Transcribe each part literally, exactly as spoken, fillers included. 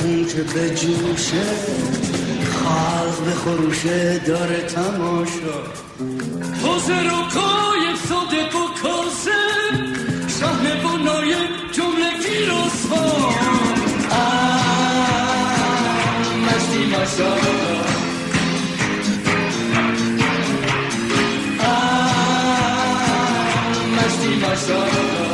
خون که به جوشه، خلق به خروشه داره تماشا. حوزه روکای صادق و کاسم، شهر بنای جمله گیر و سوار. مشتی ماشاءالله، مشتی ماشاءالله.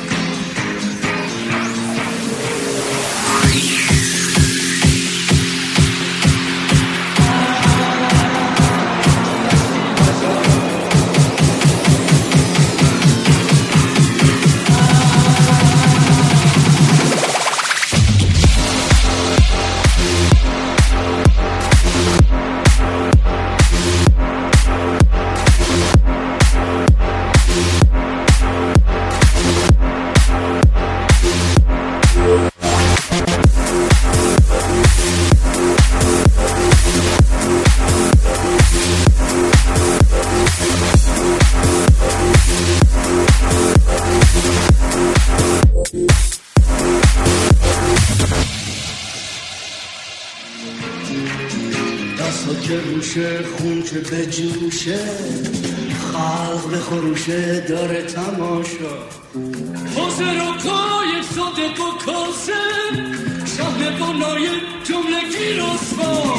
خون که به جوشه، خلق به خروشه داره تماشا. حوزه روکای صادق و کاسم، شهر بنای جمله گیر و سوار.